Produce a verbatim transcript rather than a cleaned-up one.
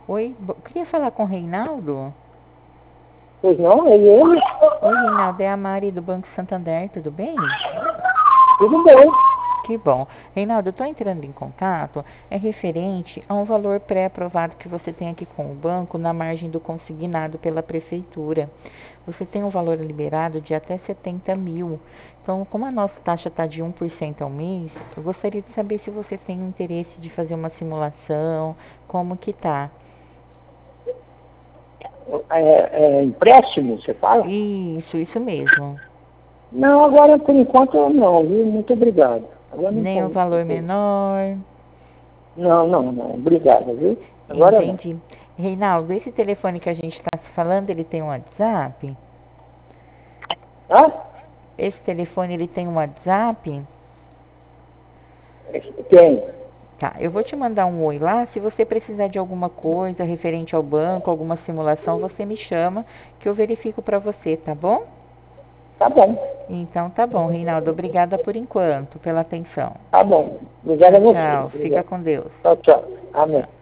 Oi, bo- queria falar com o Reinaldo. Pois não, é ele? Oi, Reinaldo, é a Mari do Banco Santander, tudo bem? Tudo bem. Que bom. Reinaldo, eu estou entrando em contato, é referente a um valor pré-aprovado que você tem aqui com o banco na margem do consignado pela prefeitura. Você tem um valor liberado de até setenta mil. Então, como a nossa taxa está de um por cento ao mês, eu gostaria de saber se você tem interesse de fazer uma simulação, como que tá. É, é empréstimo, você fala? Isso, isso mesmo. Não, agora por enquanto não, viu? Muito obrigado. Agora não Nem o tem. valor menor. Não, não, não. Obrigado, viu? Agora não. Entendi. Reinaldo, esse telefone que a gente está se falando, ele tem um WhatsApp? Ah? Esse telefone, ele tem um WhatsApp? Tem. Tá, eu vou te mandar um oi lá. Se você precisar de alguma coisa referente ao banco, alguma simulação, você me chama que eu verifico para você, tá bom? Tá bom. Então tá bom, Reinaldo. Obrigada por enquanto, pela atenção. Tá bom. Obrigado Tchau, a você. tchau. Fica Obrigado. com Deus. Tchau, tchau. Tchau. Amém.